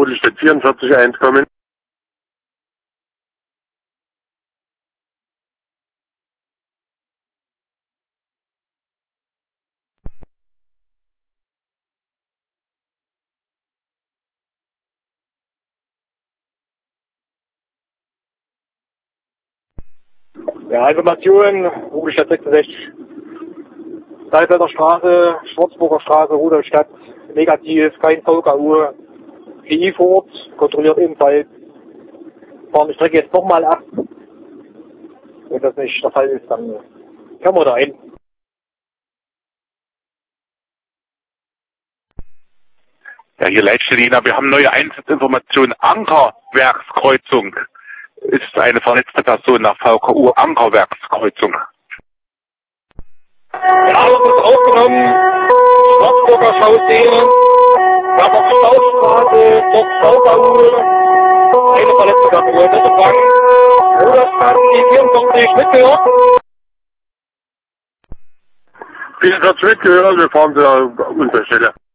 Rodelstedt 44 einkommen. Ja, Information, Rodelstedt 66. Seitwärter Straße, Schwarzburger Straße, Rudolstadt, negativ, kein VKU, GI vor Ort, kontrolliert ebenfalls. Fahren die Strecke jetzt nochmal ab. Wenn das nicht der Fall ist, dann können wir da hin. Ja, hier Leitstelle, wir haben neue Einsatzinformationen. Ankerwerkskreuzung ist eine verletzte Person nach VKU Ankerwerkskreuzung. Ja, das ist aufgenommen. Schwarzburger Chaussee, Staustraße, dort VKU. Eine verletzte Person, bitte fangen. Rudolstadt, die 44 mitgehört. 44 mitgehört, wir fahren zur Unfallstelle.